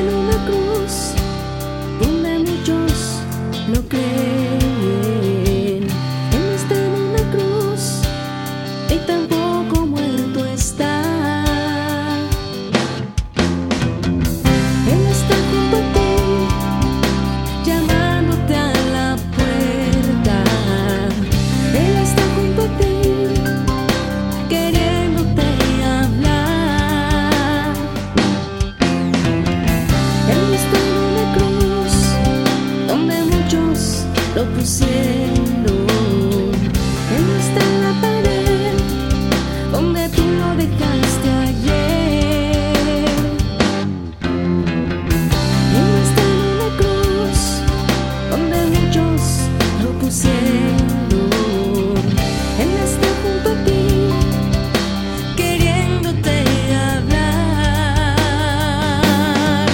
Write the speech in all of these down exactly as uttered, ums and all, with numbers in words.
en una cruz donde muchos no creen. Él no está en una cruz y tampoco muerto está. Él está junto a ti, llamándote a la puerta. Él está junto a ti, queriéndote hablar. Él no está en una cruz donde muchos lo pusieron. Él no está en la pared donde tú lo dejaste ayer. Él no está en una cruz donde muchos lo pusieron. Él está junto a ti, queriéndote hablar.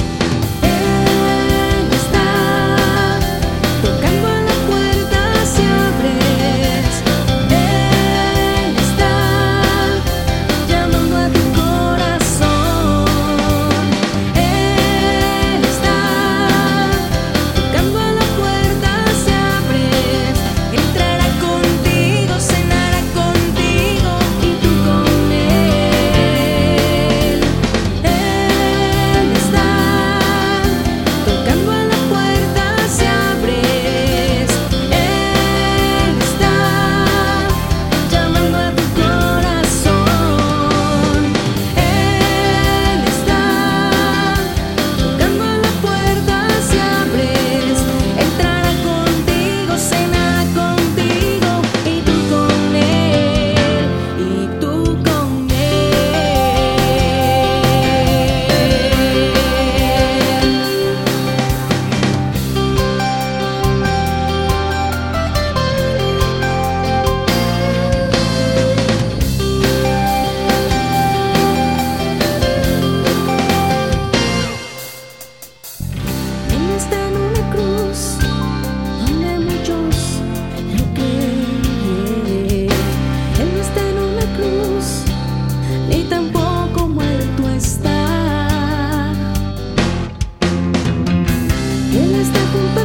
Él está tocando a la puerta si abres. Él está llamando a tu corazón. Él está tocando a la puerta si abres. Entrará contigo, cenará contigo y tú con él. Él está tocando a la puerta si abres. Él está llamando a tu corazón. Él está tocando a la puerta si abres. Entrará contigo, cenará contigo y tú con él, y tú con Él está en una cruz donde muchos lo creen. Él no está en una cruz ni tampoco muerto está. Él está junto